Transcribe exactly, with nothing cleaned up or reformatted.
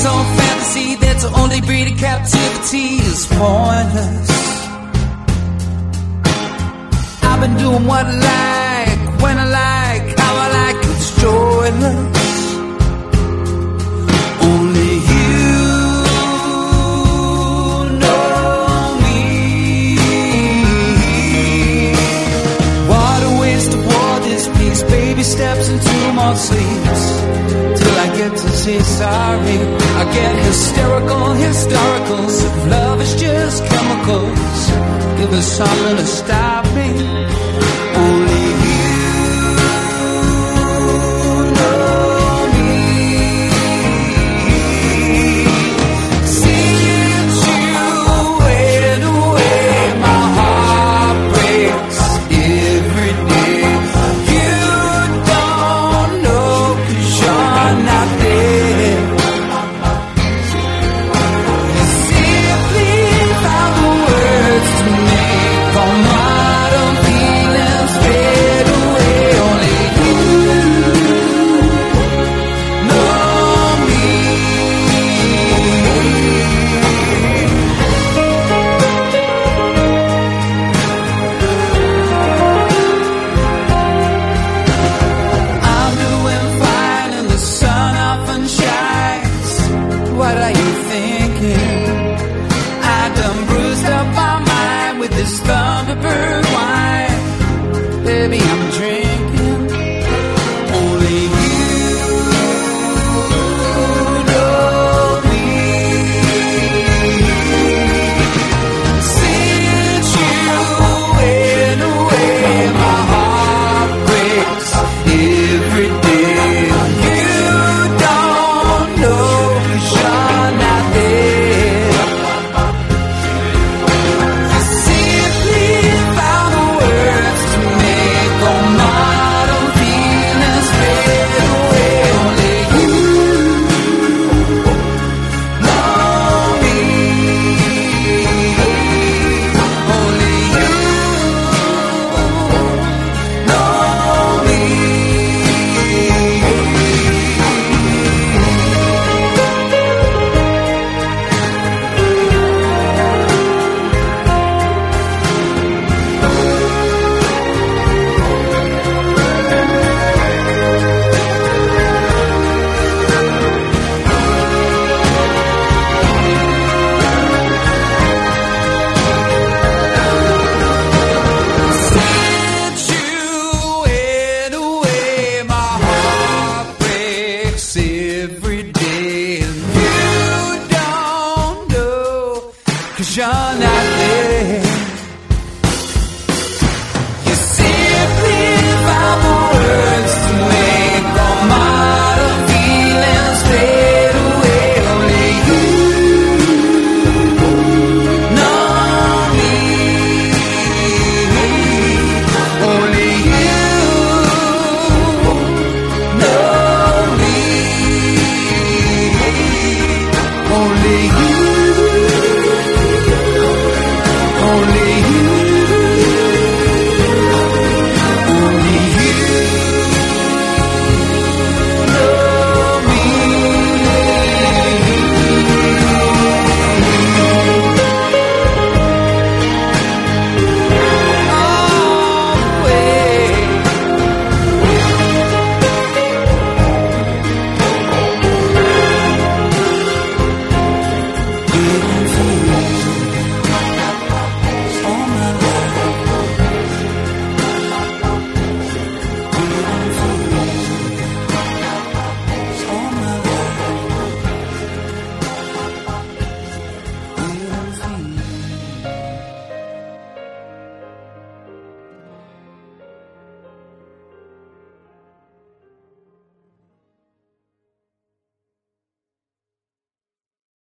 some fantasy that's only breeding captivity is pointless. I've been doing what I like, when I like, how I like, it's joyless. Only you know me. What a waste of war this piece. Baby steps into more sleeps till I get to say sorry. I get hysterical, historicals. If love is just chemicals, give us something to stop me. Only you know me. Since you went away, my heart breaks every day. You don't know 'cause you're not